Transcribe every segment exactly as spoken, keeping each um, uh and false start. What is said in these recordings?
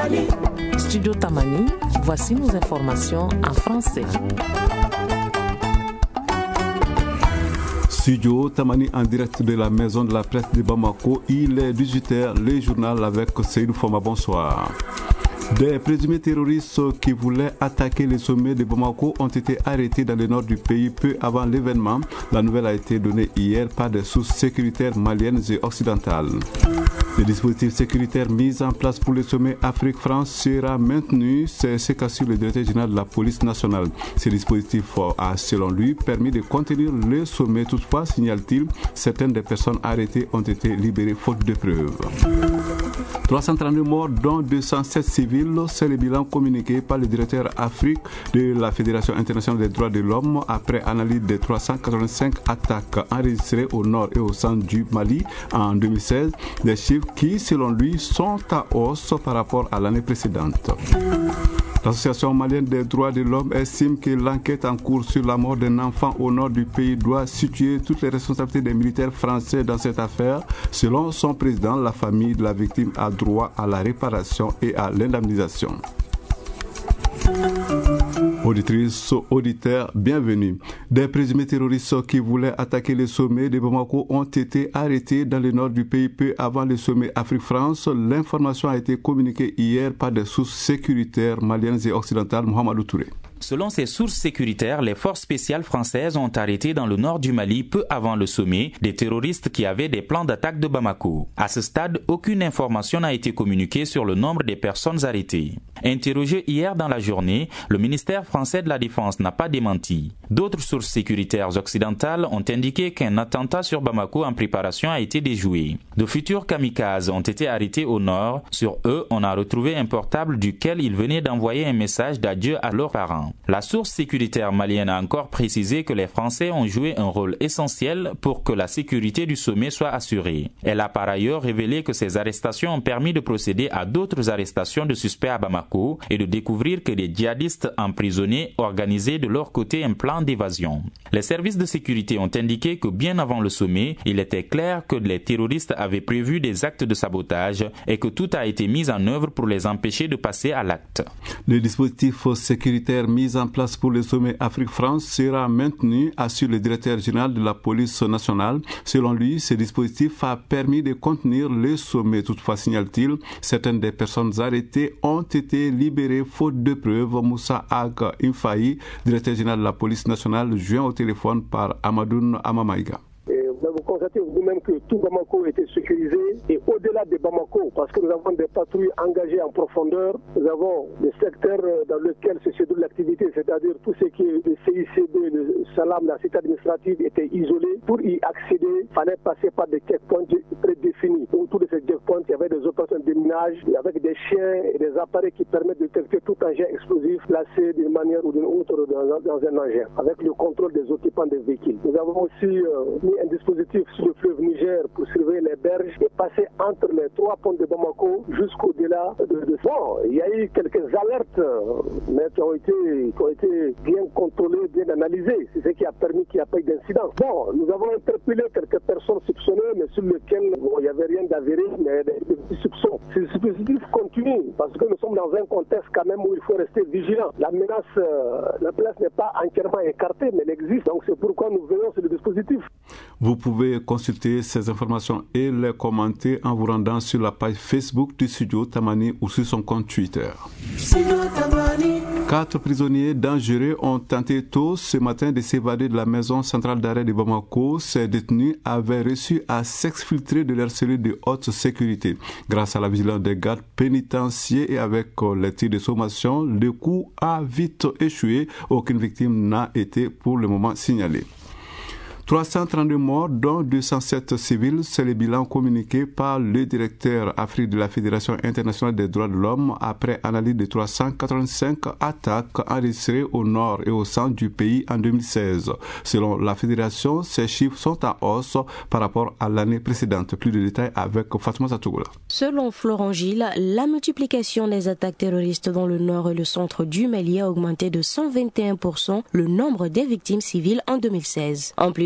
Studio Tamani, voici nos informations en français. Studio Tamani en direct de la maison de la presse de Bamako. Il est dix-huit heures, le journal avec Seydou Foma. Bonsoir. Des présumés terroristes qui voulaient attaquer les sommets de Bamako ont été arrêtés dans le nord du pays peu avant l'événement. La nouvelle a été donnée hier par des sources sécuritaires maliennes et occidentales. Le dispositif sécuritaire mis en place pour le sommet Afrique-France sera maintenu, c'est ce qu'assure le directeur général de la police nationale. Ce dispositif a, selon lui, permis de contenir le sommet. Toutefois, signale-t-il, certaines des personnes arrêtées ont été libérées faute de preuves. trois cent trente-deux morts, dont deux cent sept civils, c'est le bilan communiqué par le directeur Afrique de la Fédération internationale des droits de l'homme après analyse des trois cent quatre-vingt-cinq attaques enregistrées au nord et au centre du Mali en deux mille seize. Des chiffres qui, selon lui, sont à hausse par rapport à l'année précédente. L'Association malienne des droits de l'homme estime que l'enquête en cours sur la mort d'un enfant au nord du pays doit situer toutes les responsabilités des militaires français dans cette affaire. Selon son président, la famille de la victime a droit à la réparation et à l'indemnisation. Auditrices, auditeurs, bienvenue. Des présumés terroristes qui voulaient attaquer le sommet de Bamako ont été arrêtés dans le nord du pays peu avant le sommet Afrique-France. L'information a été communiquée hier par des sources sécuritaires maliennes et occidentales. Mohamedou Touré. Selon ces sources sécuritaires, les forces spéciales françaises ont arrêté dans le nord du Mali peu avant le sommet des terroristes qui avaient des plans d'attaque de Bamako. À ce stade, aucune information n'a été communiquée sur le nombre des personnes arrêtées. Interrogé hier dans la journée, le ministère français de la Défense n'a pas démenti. D'autres sources sécuritaires occidentales ont indiqué qu'un attentat sur Bamako en préparation a été déjoué. De futurs kamikazes ont été arrêtés au nord. Sur eux, on a retrouvé un portable duquel ils venaient d'envoyer un message d'adieu à leurs parents. La source sécuritaire malienne a encore précisé que les Français ont joué un rôle essentiel pour que la sécurité du sommet soit assurée. Elle a par ailleurs révélé que ces arrestations ont permis de procéder à d'autres arrestations de suspects à Bamako et de découvrir que des djihadistes emprisonnés organisaient de leur côté un plan d'évasion. Les services de sécurité ont indiqué que bien avant le sommet, il était clair que les terroristes avaient prévu des actes de sabotage et que tout a été mis en œuvre pour les empêcher de passer à l'acte. Le dispositif sécuritaire mis en place pour le sommet Afrique-France sera maintenu, assure le directeur général de la police nationale. Selon lui, ce dispositif a permis de contenir le sommet. Toutefois, signale-t-il, certaines des personnes arrêtées ont été libérées faute de preuves. Moussa Ag Infaï, directeur général de la police nationale, joint au téléphone par Amadoun Amamaïga. Vous constatez vous-même que tout Bamako était sécurisé et au-delà de Bamako, parce que nous avons des patrouilles engagées en profondeur, nous avons des secteurs dans lesquels se déroule l'activité, c'est-à-dire tout ce qui est le C I C B, le Salam, la cité administrative était isolée. Pour y accéder, il fallait passer par des checkpoints prédéfinis. Autour de ces checkpoints, il y avait des opérations de minage avec des chiens et des appareils qui permettent de détecter tout engin explosif placé d'une manière ou d'une autre dans, dans un engin, avec le contrôle des occupants des véhicules. Nous avons aussi euh, mis un dispositif sur le fleuve Niger pour surveiller les berges et passer entre les trois ponts de Bamako jusqu'au-delà de, de ça. Bon, il y a eu quelques alertes, mais qui ont été, qui ont été bien contrôlées, bien analysées. C'est ce qui a permis qu'il n'y ait pas eu d'incident. Bon, nous avons interpellé quelques personnes soupçonnées, mais sur lesquelles bon, il n'y avait rien d'avéré, mais des, des soupçons. Ce dispositif continue, parce que nous sommes dans un contexte quand même où il faut rester vigilant. La menace, euh, la place n'est pas entièrement écartée, mais elle existe. Donc c'est pourquoi nous venons sur le dispositif. Vous pouvez consulter ces informations et les commenter en vous rendant sur la page Facebook du studio Tamani ou sur son compte Twitter. Quatre prisonniers dangereux ont tenté tôt ce matin de s'évader de la maison centrale d'arrêt de Bamako. Ces détenus avaient réussi à s'exfiltrer de leur cellule de haute sécurité. Grâce à la vigilance des gardes pénitentiaires et avec les tirs de sommation, le coup a vite échoué. Aucune victime n'a été pour le moment signalée. trois cent trente-deux morts, dont deux cent sept civils, c'est le bilan communiqué par le directeur Afrique de la Fédération internationale des droits de l'homme après analyse de trois cent quatre-vingt-cinq attaques enregistrées au nord et au centre du pays en deux mille seize. Selon la Fédération, ces chiffres sont en hausse par rapport à l'année précédente. Plus de détails avec Fatoumata Tougoula. Selon Florent Gilles, la multiplication des attaques terroristes dans le nord et le centre du Mali a augmenté de cent vingt et un pour cent le nombre des victimes civiles en deux mille seize. En plus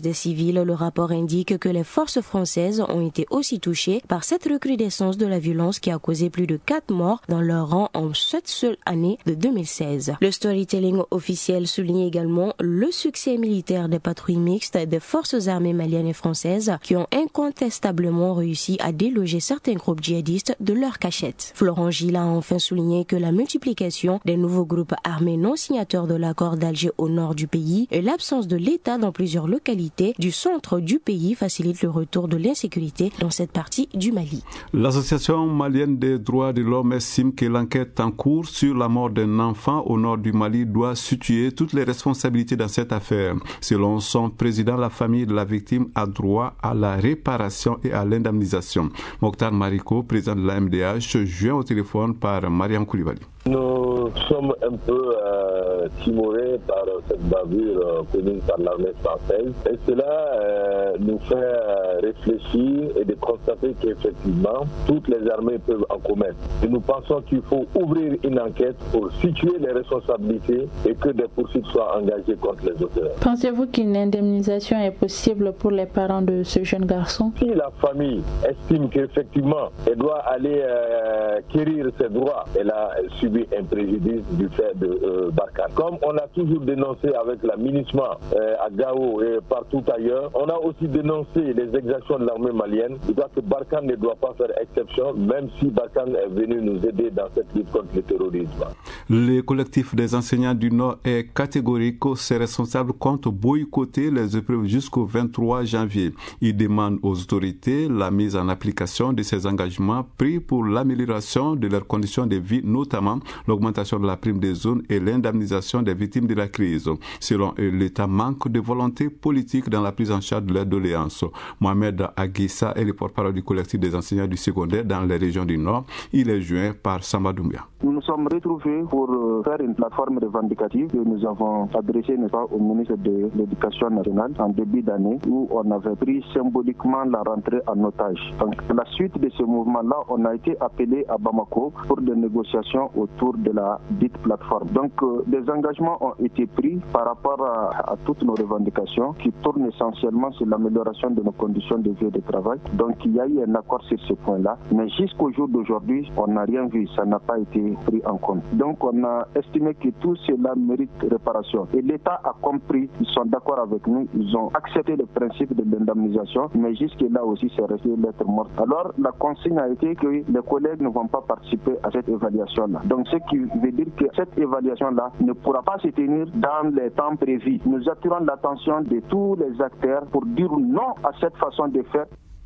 plus des civils, le rapport indique que les forces françaises ont été aussi touchées par cette recrudescence de la violence qui a causé plus de quatre morts dans leur rang en cette seule année de deux mille seize. Le storytelling officiel souligne également le succès militaire des patrouilles mixtes des forces armées maliennes et françaises qui ont incontestablement réussi à déloger certains groupes djihadistes de leur cachette. Florent Gilles a enfin souligné que la multiplication des nouveaux groupes armés non signataires de l'accord d'Alger au nord du pays et l'absence de l'État dans plusieurs localités du centre du pays facilite le retour de l'insécurité dans cette partie du Mali. L'Association malienne des droits de l'homme estime que l'enquête en cours sur la mort d'un enfant au nord du Mali doit situer toutes les responsabilités dans cette affaire. Selon son président, la famille de la victime a droit à la réparation et à l'indemnisation. Mokhtar Mariko, président de la M D H, joint au téléphone par Mariam Koulibaly. Nous sommes un peu euh, timorés par cette bavure euh, connue par l'armée française et cela euh, nous fait euh, réfléchir et de constater qu'effectivement toutes les armées peuvent en commettre. Et nous pensons qu'il faut ouvrir une enquête pour situer les responsabilités et que des poursuites soient engagées contre les auteurs. Pensez-vous qu'une indemnisation est possible pour les parents de ce jeune garçon? Si la famille estime qu'effectivement elle doit aller euh, quérir ses droits, elle a subi un préjudice du fait de euh, Barkhane. Comme on a toujours dénoncé avec la MINUSMA euh, à Gao et partout ailleurs, on a aussi dénoncé les exactions de l'armée malienne. Je crois que Barkhane ne doit pas faire exception, même si Barkhane est venu nous aider dans cette lutte contre le terrorisme. Le collectif des enseignants du Nord est catégorique. Ses responsables comptent boycotter les épreuves jusqu'au vingt-trois janvier. Ils demandent aux autorités la mise en application de ces engagements pris pour l'amélioration de leurs conditions de vie, notamment l'augmentation de la prime des zones et l'indemnisation des victimes de la crise. Selon eux, l'État manque de volonté politique dans la prise en charge de leurs doléances. Mohamed Aguissa est le porte-parole du collectif des enseignants du secondaire dans les régions du Nord. Il est joint par Samba Doumbia. Nous nous sommes retrouvés pour faire une plateforme revendicative que nous avons adressée au ministre de l'Éducation nationale en début d'année où on avait pris symboliquement la rentrée en otage. Donc, à la suite de ce mouvement-là, on a été appelé à Bamako pour des négociations autour de la dite plateforme. Donc, euh, des engagements ont été pris par rapport à, à toutes nos revendications qui tournent essentiellement sur l'amélioration de nos conditions de vie et de travail. Donc, il y a eu un accord sur ce point-là. Mais jusqu'au jour d'aujourd'hui, on n'a rien vu. Ça n'a pas été pris en compte. Donc, on a estimé que tout cela mérite réparation. Et l'État a compris, ils sont d'accord avec nous, ils ont accepté le principe de l'indemnisation, mais jusque-là aussi, c'est resté lettre morte. Alors, la consigne a été que les collègues ne vont pas participer à cette évaluation-là. Donc, ce qui veut dire que cette évaluation-là ne pourra pas se tenir dans les temps prévus. Nous attirons l'attention de tous les acteurs pour dire non à cette façon de faire.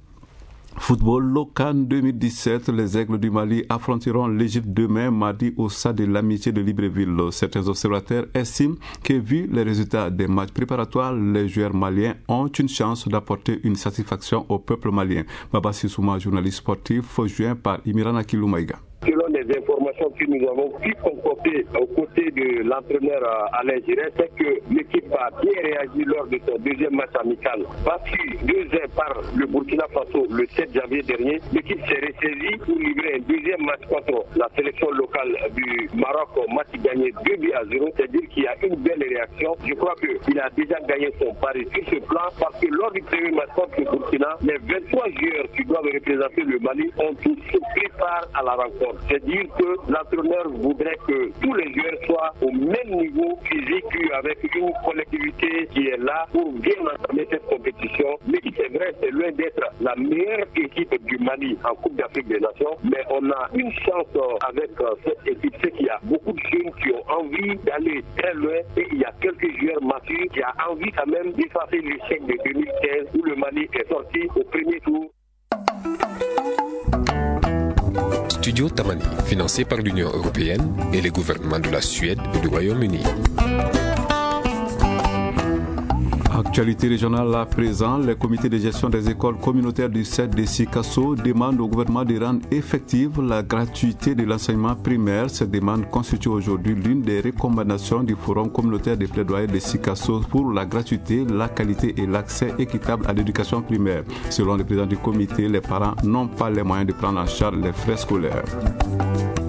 Football local deux mille dix-sept, les Aigles du Mali affronteront l'Égypte demain mardi au stade de l'Amitié de Libreville. Certains observateurs estiment que vu les résultats des matchs préparatoires, les joueurs maliens ont une chance d'apporter une satisfaction au peuple malien. Baba Sissouma, journaliste sportif, joint par Imirana Kiloumaïga. Selon les informations que nous avons pu concocter aux côtés de l'entraîneur Alain Giresse, c'est que l'équipe a bien réagi lors de son deuxième match amical. Battu deux un par le Burkina Faso le sept janvier dernier, l'équipe s'est ressaisie pour livrer un deuxième match contre la sélection locale du Maroc, match gagné deux buts à zéro. C'est-à-dire qu'il y a une belle réaction. Je crois qu'il a déjà gagné son pari sur ce plan parce que lors du premier match contre le Burkina, les vingt-trois joueurs qui doivent représenter le Mali ont tous pris part à la rencontre. C'est-à-dire que l'entraîneur voudrait que tous les joueurs soient au même niveau physique, avec une collectivité qui est là pour bien entamer cette compétition. Mais c'est vrai, c'est loin d'être la meilleure équipe du Mali en Coupe d'Afrique des Nations. Mais on a une chance avec cette équipe, c'est qu'il y a beaucoup de jeunes qui ont envie d'aller très loin et il y a quelques joueurs matures qui ont envie quand même d'effacer l'échec de deux mille quinze où le Mali est sorti au premier tour. Studio Tamani, financé par l'Union européenne et les gouvernements de la Suède et du Royaume-Uni. Actualité régionale à présent, le comité de gestion des écoles communautaires du C E D de Sikasso demande au gouvernement de rendre effective la gratuité de l'enseignement primaire. Cette demande constitue aujourd'hui l'une des recommandations du forum communautaire des plaidoyers de Sikasso pour la gratuité, la qualité et l'accès équitable à l'éducation primaire. Selon le président du comité, les parents n'ont pas les moyens de prendre en charge les frais scolaires.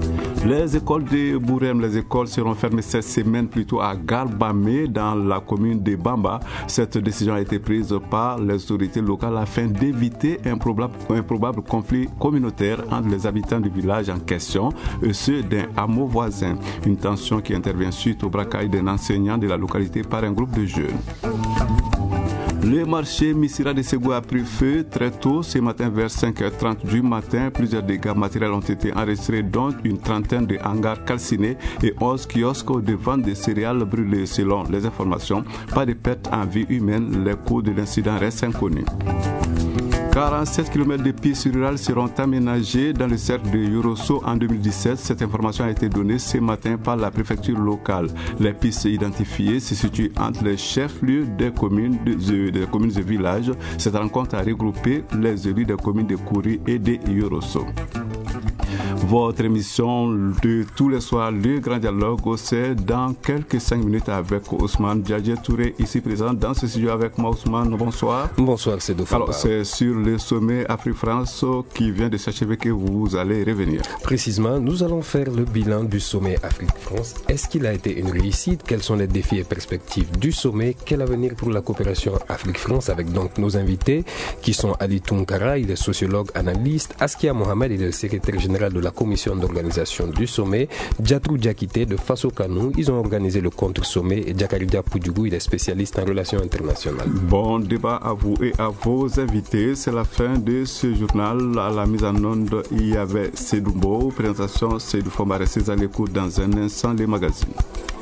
Les écoles de Bourem, les écoles seront fermées cette semaine plutôt à Garbamé dans la commune de Bamba. Cette décision a été prise par les autorités locales afin d'éviter un probable, un probable conflit communautaire entre les habitants du village en question et ceux d'un hameau voisin. Une tension qui intervient suite au braquage d'un enseignant de la localité par un groupe de jeunes. Le marché Missira de Ségou a pris feu très tôt ce matin vers cinq heures trente du matin. Plusieurs dégâts matériels ont été enregistrés, dont une trentaine de hangars calcinés et onze kiosques de vente de céréales brûlées. Selon les informations, pas de pertes en vie humaine. Les coûts de l'incident restent inconnus. quarante-sept kilomètres de pistes rurales seront aménagés dans le cercle de Yorosso en deux mille dix-sept. Cette information a été donnée ce matin par la préfecture locale. Les pistes identifiées se situent entre les chefs-lieux des communes, de, des communes et villages. Cette rencontre a regroupé les élus des communes de Kouri et de Yorosso. Votre émission de tous les soirs, le Grand Dialogue, c'est dans quelques cinq minutes avec Ousmane Djadje Touré, ici présent dans ce studio avec moi. Ousmane, bonsoir. Bonsoir, c'est Dofamba. Alors, c'est sur le sommet Afrique-France qui vient de s'achever que vous allez revenir. Précisément, nous allons faire le bilan du sommet Afrique-France. Est-ce qu'il a été une réussite? Quels sont les défis et perspectives du sommet? Quel avenir pour la coopération Afrique-France? Avec donc nos invités qui sont Ali Tounkara, il est sociologue analyste, Askia Mohamed, il est le secrétaire général de la commission d'organisation du sommet, Djatrou Diakité de Faso Kanou, ils ont organisé le contre-sommet, et Djakaridja Poudjougou, il est spécialiste en relations internationales. Bon débat à vous et à vos invités. C'est la fin de ce journal. À la mise en onde, il y avait Sedoumbo, présentation Seydou Fomare, c'est à l'écoute dans un instant les magazines.